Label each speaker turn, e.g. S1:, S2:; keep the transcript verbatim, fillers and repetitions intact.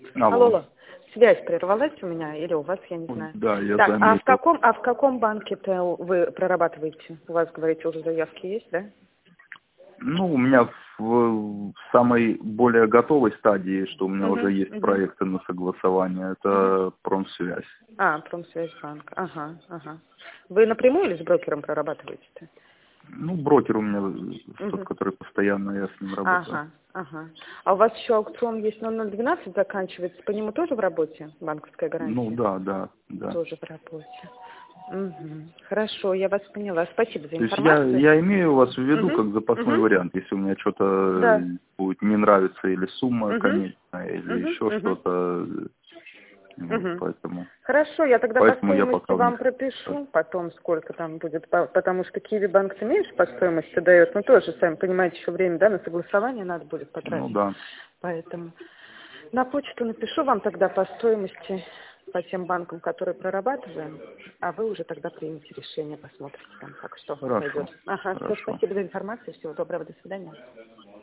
S1: Алло,
S2: Алло.
S1: алло. Связь прервалась у меня или у вас, я не
S2: Ой,
S1: знаю.
S2: да, я
S1: Так, а в
S2: заметил.
S1: каком, а в каком банке-то вы прорабатываете? У вас, говорите, уже заявки есть, да?
S2: Ну, у меня в, в самой более готовой стадии, что у меня
S1: Угу,
S2: уже есть
S1: угу,
S2: проекты на согласование,
S1: угу.
S2: это Промсвязь.
S1: А, Промсвязьбанк. Ага, ага. Вы напрямую или с брокером прорабатываете-то?
S2: Ну, брокер у меня тот,
S1: Угу.
S2: который постоянно, я с ним работаю.
S1: Ага, ага. А у вас еще аукцион есть ноль ноль двенадцать заканчивается, по нему тоже в работе банковская
S2: Ну,
S1: гарантия?
S2: да, да, да.
S1: Тоже в работе. Угу. Хорошо, я вас поняла. Спасибо за
S2: То есть я,
S1: информацию.
S2: я имею вас в виду
S1: Угу,
S2: как запасной
S1: угу.
S2: вариант, если у меня что-то
S1: Да.
S2: будет не нравиться, или сумма
S1: Угу,
S2: конечная, или
S1: угу,
S2: еще
S1: угу,
S2: что-то, вот,
S1: угу.
S2: поэтому,
S1: Хорошо, я тогда по
S2: поэтому я
S1: стоимости
S2: пока в
S1: вам
S2: них.
S1: пропишу, потом сколько там будет, по- потому что Киви-банк меньше по стоимости дает, но тоже, сами понимаете, еще время, да, на согласование надо будет
S2: Ну
S1: потратить.
S2: да,
S1: Поэтому на почту напишу вам тогда по стоимости, по тем банкам, которые прорабатываем, а вы уже тогда примете решение, посмотрите там, как что
S2: хорошо,
S1: пойдет. Ага, все,
S2: хорошо.
S1: спасибо за информацию, всего доброго, до свидания.